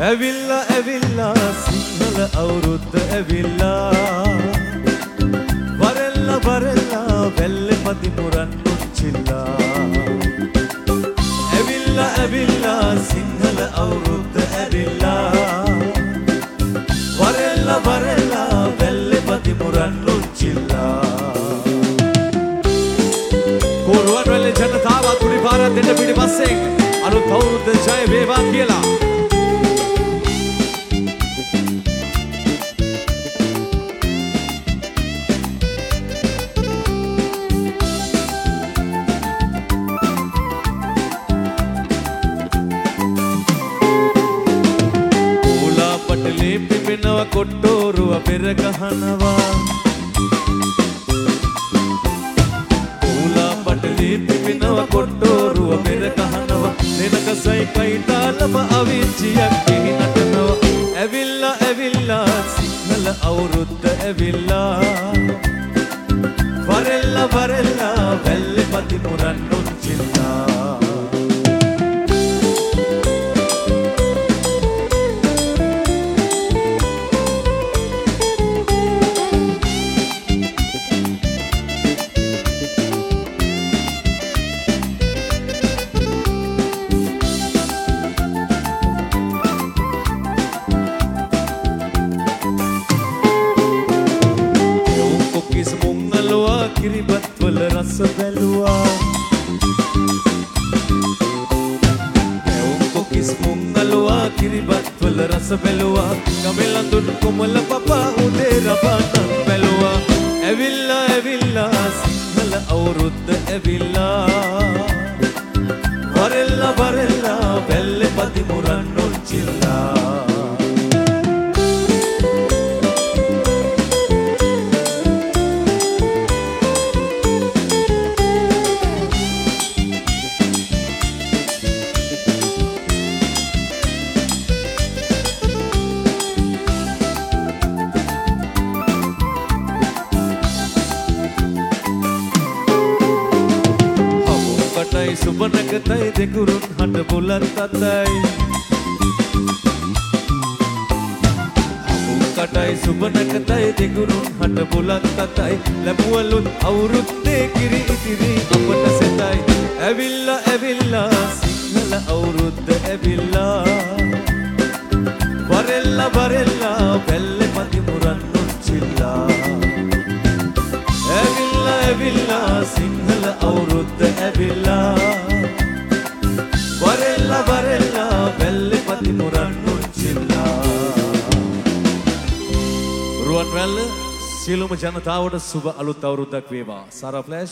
ඇවිල්ලා ඇවිල්ලා සිංහල අවුරුද්ද ඇවිල්ලා වරෙල්ලා වරෙල්ලා වැල්ලේ මදි මුරන් උච්චිල්ලා ඇවිල්ලා ඇවිල්ලා සිංහල අවුරුද්ද ඇවිල්ලා වරෙල්ලා වරෙල්ලා වැල්ලේ මදි මුරන් උච්චිල්ලා කෝරුවන් වැල්ලේ ජනතාව තුලි පාරක් දෙන්න පිටිපස්සෙන් අලුත් අවුරුද්ද ජය වේවා කියලා පිපෙනවා කොට්ටෝරුව පෙර ගහනවා ඌලා පටලේ පිපෙනවා කොට්ටෝරුව පෙර ගහනවා දෙනකසයි කයිතාලම අවිච්චියක් එහි නටනවා ඇවිල්ලා ඇවිල්ලා සිංහල අවුරුද්ද ඇවිල්ලා වරෙල්ලා වරෙල්ලා වැල්ලේ පති මුරන් උච්චිල්ලා කිරිබත් වල රස බැලුවා එවුන් කොකිස් මුංගලුවා කිරිබත් වල රස බැලුවා ගමෙලඳුන් කොමල පපා උදේ රබානක් බැලුවා ඇවිල්ලා ඇවිල්ලා සිංහල අවුරුද්ද ඇවිල්ලා වරෙල්ලා වරෙල්ලා වැල්ලේ පති මුරන් උච්චිල්ලා සුබනකතයි දෙකුරුන් හඬ බුලත් අතයි කටයි සුබනකතයි දෙකුරුන් හඬ බුලත් අතයි ලැබුවලුත් අවුරුද්දේ කිරි ඉතිරි අපට සෙතයි ඇවිල්ලා ඇවිල්ලා සිංහල අවුරුද්ද ඇවිල්ලා වරෙල්ලා වරෙල්ලා වැල්ලේ මදි මුරන් උච්චිල්ලා ඇවිල්ලා ඇවිල්ලා සිංහල අවුරුද්ද ඇවිල්ලා වරෙල්ලා වරෙල්ලා වැල්ලේ පති මුරන් උච්චිල්ලා රුවන්වැල්ල සියලුම ජනතාවට සුබ අලුත් අවුරුද්දක් වේවා. සාරා ෆ්ලෑෂ්